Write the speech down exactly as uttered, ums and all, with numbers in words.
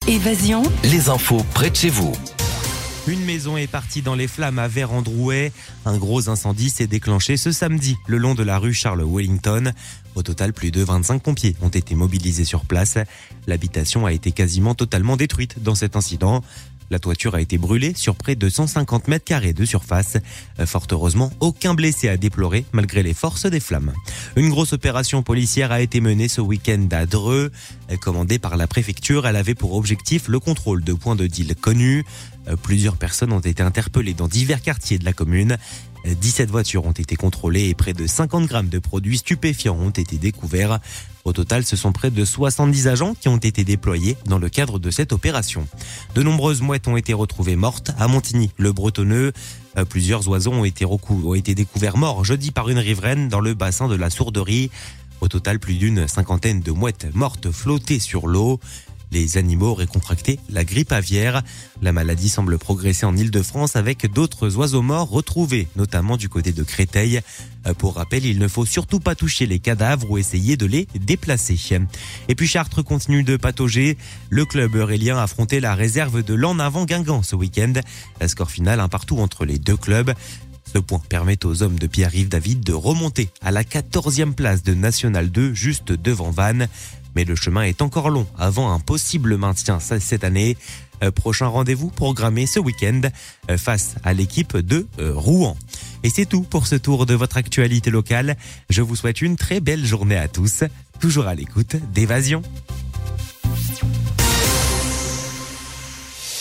Évasion, les infos près de chez vous. Une maison est partie dans les flammes à Vert-en-Drouais. Un gros incendie s'est déclenché ce samedi le long de la rue Charles Wellington. Au total, plus de vingt-cinq pompiers ont été mobilisés sur place. L'habitation a été quasiment totalement détruite dans cet incident. La toiture a été brûlée sur près de cent cinquante mètres carrés de surface. Fort heureusement, aucun blessé à déplorer malgré les forces des flammes. Une grosse opération policière a été menée ce week-end à Dreux. Commandée par la préfecture, elle avait pour objectif le contrôle de points de deal connus. Plusieurs personnes ont été interpellées dans divers quartiers de la commune. dix-sept voitures ont été contrôlées et près de cinquante grammes de produits stupéfiants ont été découverts. Au total, ce sont près de soixante-dix agents qui ont été déployés dans le cadre de cette opération. De nombreuses mouettes ont été retrouvées mortes à Montigny, le Bretonneux. Plusieurs oiseaux ont été, recou- ont été découverts morts jeudi par une riveraine dans le bassin de la Sourderie. Au total, plus d'une cinquantaine de mouettes mortes flottaient sur l'eau. Les animaux auraient contracté la grippe aviaire. La maladie semble progresser en Île-de-France avec d'autres oiseaux morts retrouvés, notamment du côté de Créteil. Pour rappel, il ne faut surtout pas toucher les cadavres ou essayer de les déplacer. Et puis Chartres continue de patauger. Le club eurélien a affronté la réserve de l'En Avant Guingamp ce week-end. Score final un partout entre les deux clubs. Ce point permet aux hommes de Pierre-Yves David de remonter à la quatorzième place de National deux, juste devant Vannes. Mais le chemin est encore long avant un possible maintien cette année. Euh, prochain rendez-vous programmé ce week-end euh, face à l'équipe de euh, Rouen. Et c'est tout pour ce tour de votre actualité locale. Je vous souhaite une très belle journée à tous, toujours à l'écoute d'Évasion.